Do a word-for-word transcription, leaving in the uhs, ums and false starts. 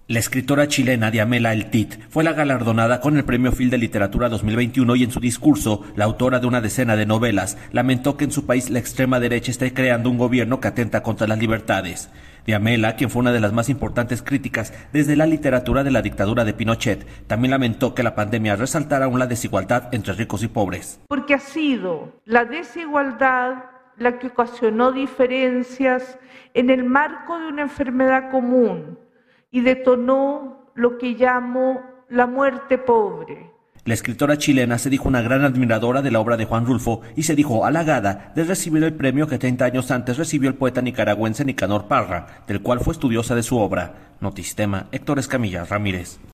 La escritora chilena Diamela El Tit fue la galardonada con el Premio Fil de Literatura dos mil veintiuno y en su discurso, la autora de una decena de novelas lamentó que en su país la extrema derecha esté creando un gobierno que atenta contra las libertades. Diamela, quien fue una de las más importantes críticas desde la literatura de la dictadura de Pinochet, también lamentó que la pandemia resaltara aún la desigualdad entre ricos y pobres. Porque ha sido la desigualdad la que ocasionó diferencias en el marco de una enfermedad común y detonó lo que llamo la muerte pobre. La escritora chilena se dijo una gran admiradora de la obra de Juan Rulfo y se dijo halagada de recibir el premio que treinta años antes recibió el poeta nicaragüense Nicanor Parra, del cual fue estudiosa de su obra. Notistema, Héctor Escamilla Ramírez.